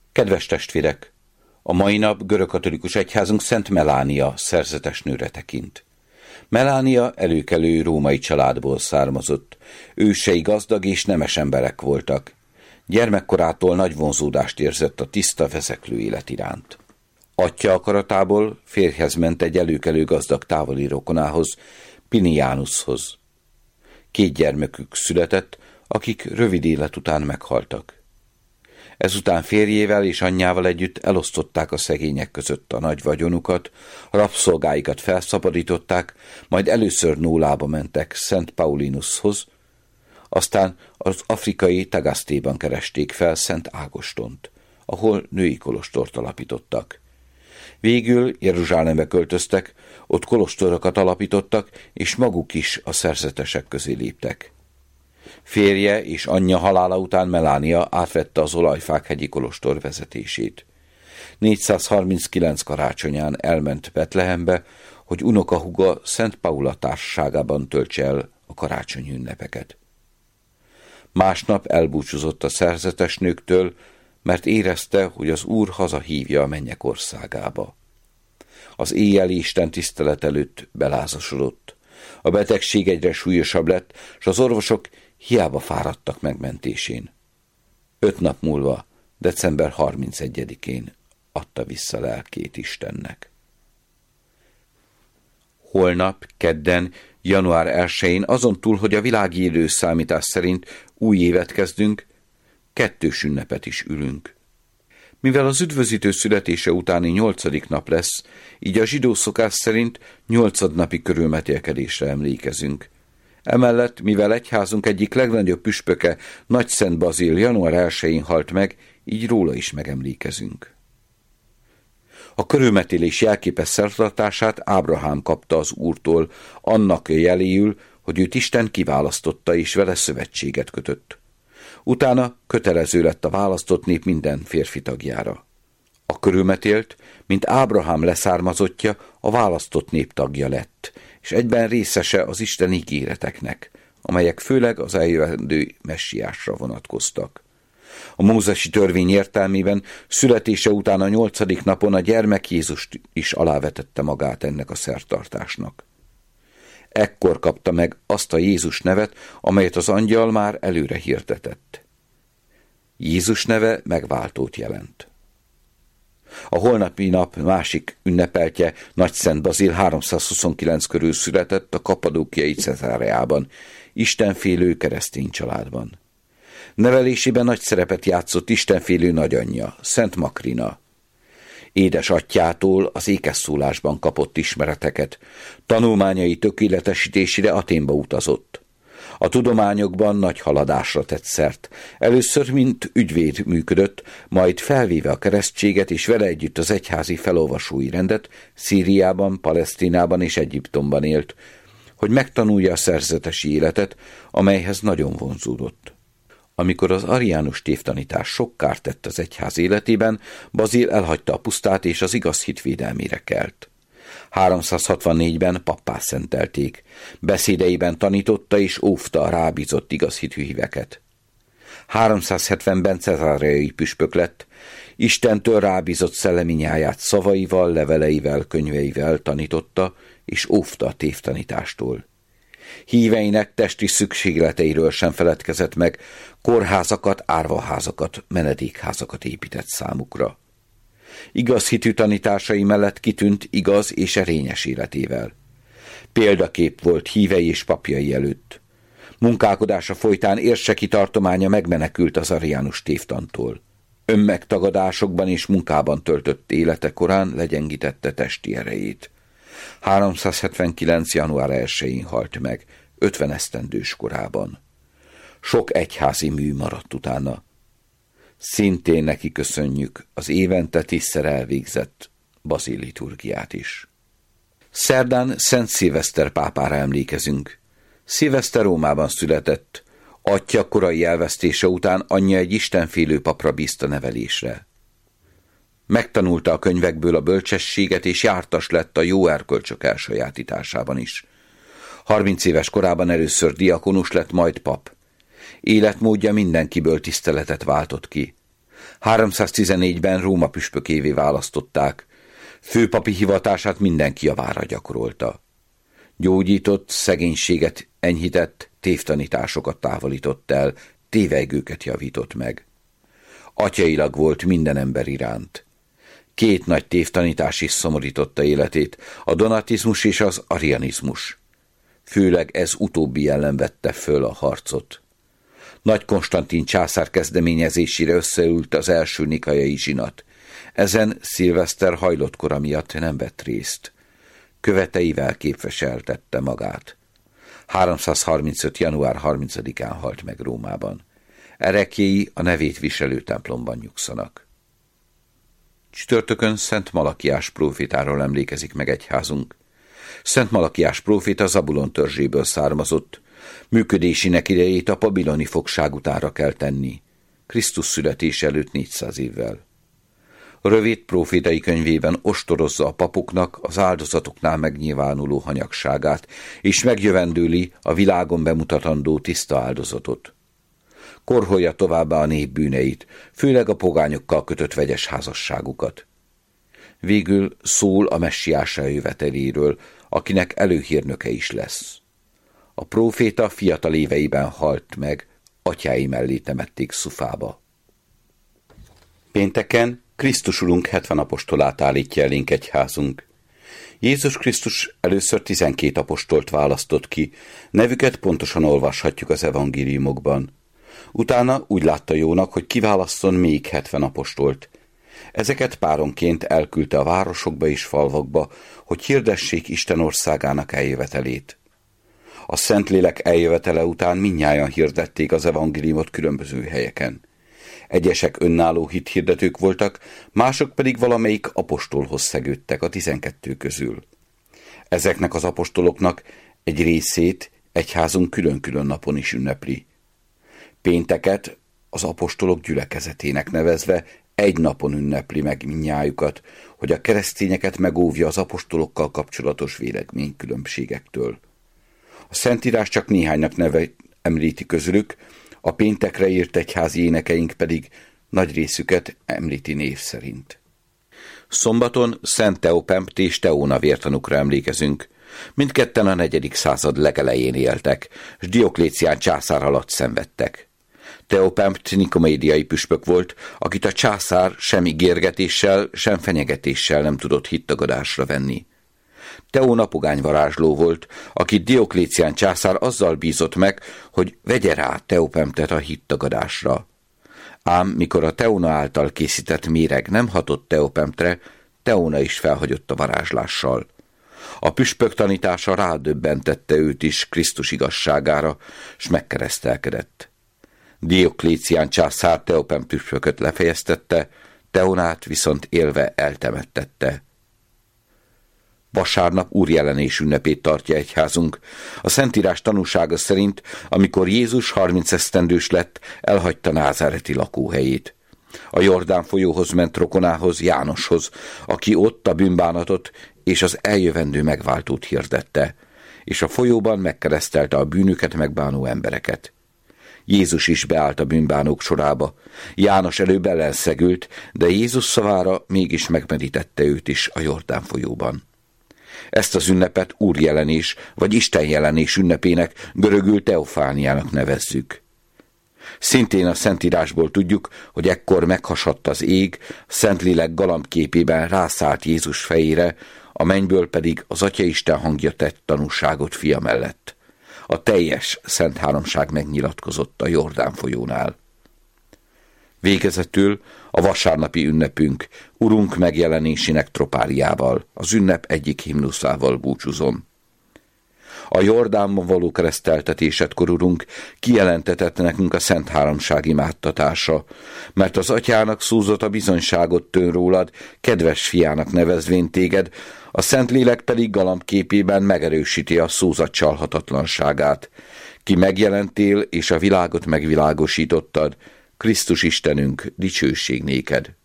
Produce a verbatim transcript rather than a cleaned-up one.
Kedves testvérek! A mai nap görögkatolikus egyházunk Szent Melánia szerzetesnőre tekint. Melánia előkelő római családból származott. Ősei gazdag és nemes emberek voltak. Gyermekkorától nagy vonzódást érzett a tiszta, vezeklő élet iránt. Atyja akaratából férjhez ment egy előkelő gazdag távoli rokonához, Pinianushoz. Két gyermekük született, akik rövid élet után meghaltak. Ezután férjével és anyjával együtt elosztották a szegények között a nagy vagyonukat, rabszolgáikat felszabadították, majd először Nólába mentek Szent Paulinushoz, aztán az afrikai Tagasztéban keresték fel Szent Ágostont, ahol női kolostort alapítottak. Végül Jeruzsálembe költöztek, ott kolostorokat alapítottak, és maguk is a szerzetesek közé léptek. Férje és anyja halála után Melánia átvette az Olajfák-hegyi kolostor vezetését. négyszázharminckilenc karácsonyán elment Betlehembe, hogy unokahúga Szent Paula társaságában töltse el a karácsonyi ünnepeket. Másnap elbúcsúzott a szerzetesnőktől, mert érezte, hogy az Úr hazahívja a mennyek országába. Az éjjeli Isten tisztelet előtt belázasodott. A betegség egyre súlyosabb lett, és az orvosok hiába fáradtak megmentésén. Öt nap múlva, december harmincegyedikén adta vissza lelkét Istennek. Holnap, kedden, január elsején, azon túl, hogy a világi időszámítás szerint új évet kezdünk, kettős ünnepet is ülünk. Mivel az üdvözítő születése utáni nyolcadik nap lesz, így a zsidó szokás szerint nyolcadnapi körülmetélkedésre emlékezünk. Emellett, mivel egyházunk egyik legnagyobb püspöke, Nagyszent Bazil január elsején halt meg, így róla is megemlékezünk. A körülmetélés jelképes szertartását Ábrahám kapta az Úrtól, annak jeléül, hogy őt Isten kiválasztotta és vele szövetséget kötött. Utána kötelező lett a választott nép minden férfi tagjára. A körülmetélt, mint Ábrahám leszármazottja, a választott nép tagja lett, és egyben részese az Isten ígéreteknek, amelyek főleg az eljövendő messiásra vonatkoztak. A mózesi törvény értelmében születése után a nyolcadik napon a gyermek Jézus is alávetette magát ennek a szertartásnak. Ekkor kapta meg azt a Jézus nevet, amelyet az angyal már előre hirdetett. Jézus neve megváltót jelent. A holnapi nap másik ünnepeltje, Nagyszent Bazil háromszázhuszonkilenc körül született a kappadókiai Cezáreában, istenfélő keresztény családban. Nevelésében nagy szerepet játszott istenfélő nagyanyja, Szent Makrina. Édes atyjától az ékesszólásban kapott ismereteket, tanulmányai tökéletesítésére Athénba utazott. A tudományokban nagy haladásra tett szert. Először mint ügyvéd működött, majd felvéve a keresztséget és vele együtt az egyházi felolvasói rendet, Szíriában, Palesztinában és Egyiptomban élt, hogy megtanulja a szerzetesi életet, amelyhez nagyon vonzódott. Amikor az ariánus tévtanítás sok kárt tett az egyház életében, Bazil elhagyta a pusztát és az igaz hit védelmére kelt. háromszázhatvannégyben pappá szentelték. Beszédeiben tanította és óvta a rábízott igaz hitű híveket. háromszázhetvenben cezáreai püspök lett, Istentől rábízott szellemi nyáját szavaival, leveleivel, könyveivel tanította és óvta a tévtanítástól. Híveinek testi szükségleteiről sem feledkezett meg, kórházakat, árvaházakat, menedékházakat épített számukra. Igaz hitű tanításai mellett kitűnt igaz és erényes életével. Példakép volt hívei és papjai előtt. Munkálkodása folytán érseki tartománya megmenekült az ariánus tévtantól. Önmegtagadásokban és munkában töltött élete korán legyengítette testi erejét. háromszázhetvenkilenc. január elsején halt meg, ötven esztendős korában. Sok egyházi mű maradt utána. Szintén neki köszönjük az évente tízszer elvégzett baziliturgiát is. Szerdán Szent Szilveszter pápára emlékezünk. Szilveszter Rómában született. Atyja korai elvesztése után anyja egy istenfélő papra bízta nevelésre. Megtanulta a könyvekből a bölcsességet, és jártas lett a jó erkölcsök elsajátításában is. Harminc éves korában először diakonus lett, majd pap. Életmódja mindenkiből tiszteletet váltott ki. háromszáztizennégyben Róma püspökévé választották. Főpapi hivatását mindenki javára gyakorolta. Gyógyított, szegénységet enyhített, tévtanításokat távolított el, tévejgőket javított meg. Atyailag volt minden ember iránt. Két nagy tévtanítás is szomorította életét, a donatizmus és az arianizmus. Főleg ez utóbbi ellen vette föl a harcot. Nagy Konstantin császár kezdeményezésére összeült az első nikaiai zsinat. Ezen Szilveszter hajlott-kora miatt nem vett részt. Követeivel képviseltette magát. háromszázharmincöt. január harmincadikán halt meg Rómában. Ereklyéi a nevét viselő templomban nyugszanak. Csütörtökön Szent Malakiás prófétáról emlékezik meg egyházunk. Szent Malakiás próféta Zabulon törzséből származott, működésének idejét a babiloni fogság utára kell tenni, Krisztus születése előtt négyszáz évvel. A rövid prófétai könyvében ostorozza a papoknak az áldozatoknál megnyilvánuló hanyagságát, és megjövendőli a világon bemutatandó tiszta áldozatot. Korholja továbbá a nép bűneit, főleg a pogányokkal kötött vegyes házasságukat. Végül szól a messiás eljöveteléről, akinek előhírnöke is lesz. A próféta fiatal éveiben halt meg, atyái mellé temették Szufába. Pénteken Krisztus Urunk hetven apostolát állítja elénk egyházunk. Jézus Krisztus először tizenkét apostolt választott ki, nevüket pontosan olvashatjuk az evangéliumokban. Utána úgy látta jónak, hogy kiválasszon még hetven apostolt. Ezeket páronként elküldte a városokba és falvakba, hogy hirdessék Isten országának eljövetelét. A Szentlélek eljövetele után mindnyájan hirdették az evangéliumot különböző helyeken. Egyesek önálló hithirdetők voltak, mások pedig valamelyik apostolhoz szegődtek a tizenkettő közül. Ezeknek az apostoloknak egy részét egyházunk külön-külön napon is ünnepli. Pénteket az apostolok gyülekezetének nevezve egy napon ünnepli meg mindnyájukat, hogy a keresztényeket megóvja az apostolokkal kapcsolatos véleménykülönbségektől. A Szentírás csak néhánynak neve említi közülük, a péntekre írt egyházi énekeink pedig nagy részüket említi név szerint. Szombaton Szent Teopempt és Teóna vértanúkra emlékezünk. Mindketten a negyedik század legelején éltek, s Dioklécián császár alatt szenvedtek. Teopempt nikomédiai püspök volt, akit a császár sem ígérgetéssel, sem fenyegetéssel nem tudott hittagadásra venni. Teóna pogány varázsló volt, akit Dioklécián császár azzal bízott meg, hogy vegye rá Teopemptet a hittagadásra. Ám mikor a Teóna által készített méreg nem hatott Teopemptre, Teóna is felhagyott a varázslással. A püspök tanítása rádöbbentette őt is Krisztus igazságára, s megkeresztelkedett. Dioklécián császár Teopempt püspököt lefejeztette, Teónát viszont élve eltemettette. Vasárnap úrjelenés ünnepét tartja egyházunk. A Szentírás tanúsága szerint, amikor Jézus harminc esztendős lett, elhagyta názáreti lakóhelyét. A Jordán folyóhoz ment rokonához, Jánoshoz, aki ott a bűnbánatot és az eljövendő megváltót hirdette, és a folyóban megkeresztelte a bűnüket megbánó embereket. Jézus is beállt a bűnbánók sorába. János előbb ellenszegült, de Jézus szavára mégis megmerítette őt is a Jordán folyóban. Ezt az ünnepet úrjelenés vagy istenjelenés ünnepének, görögül teofániának nevezzük. Szintén a Szentírásból tudjuk, hogy ekkor meghasadt az ég, Szentlélek galambképében rászállt Jézus fejére, a mennyből pedig az Atyaisten hangja tett tanúságot fia mellett. A teljes Szent Háromság megnyilatkozott a Jordán folyónál. Végezetül a vasárnapi ünnepünk, Urunk megjelenésének tropáliával, az ünnep egyik himnuszával búcsúzom. A Jordánban való kereszteltetésedkor, Urunk, kijelentetett nekünk a Szent Háromság imádtatása, mert az Atyának szózott a bizonyságot tőn rólad, kedves fiának nevezvén téged, a Szentlélek pedig galambképében megerősíti a szózat csalhatatlanságát. Ki megjelentél, és a világot megvilágosítottad, Krisztus Istenünk, dicsőség néked.